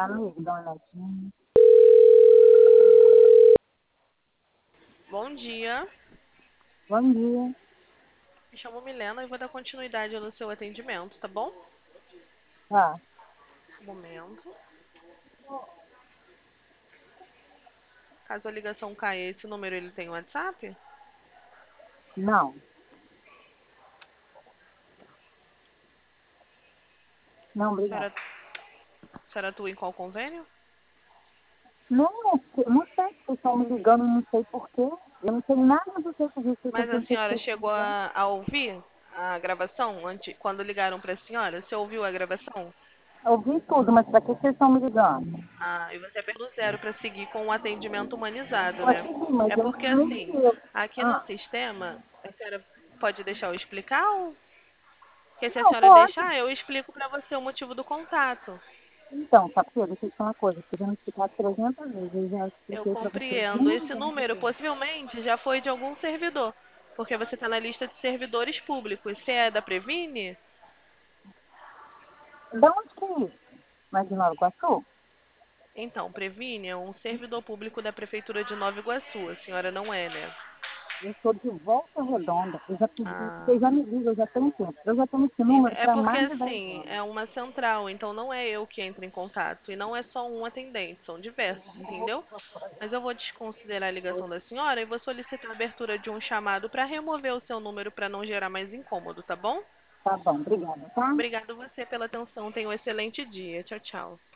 amigo, dá uma olhadinha. Bom dia, Bom dia. me chamo Milena e vou dar continuidade no seu atendimento, tá bom? Ah, Um momento. Caso a ligação caia, esse número ele tem WhatsApp? não. Não, A obrigada. senhora, a senhora atua em qual convênio? Não, não sei se vocês estão me ligando, não sei porquê. Eu não sei nada do serviço que eu Mas a tenho que senhora vocês estão chegou ligando. a ouvir a gravação quando ligaram para a senhora? Você ouviu a gravação? Eu ouvi tudo, mas para que vocês estão me ligando? Ah, e você é pelo zero para seguir com o atendimento humanizado, Pode né? seguir, mas É eu porque não assim, sei. aqui no Ah, sistema, a senhora pode deixar eu explicar ou? Porque se a não, senhora pode. deixar, eu explico para você o motivo do contato. Então, sabe o quê? Deixa eu te falar uma coisa. Você já me explicar 300 vezes. Eu já Eu expliquei para vocês compreendo. uma Esse vez número aqui. possivelmente já foi de algum servidor, porque você está na lista de servidores públicos. Se é da Previne, Da onde que é isso? Mas de Nova Iguaçu? então, Previne é um servidor público da Prefeitura de Nova Iguaçu. A senhora não é, né? Eu estou de volta redonda. Eu já pedi, Ah, vocês já me ligam, eu já tenho tempo. Eu já tenho esse número é para porque mais de 10 assim, anos. é uma central, então não é eu que entro em contato. E não é só um atendente, são diversos, entendeu? Mas eu vou desconsiderar a ligação da senhora e vou solicitar a abertura de um chamado para remover o seu número para não gerar mais incômodo, tá bom? Tá bom, obrigada, tá? Obrigado você pela atenção. Tenha um excelente dia. Tchau, tchau.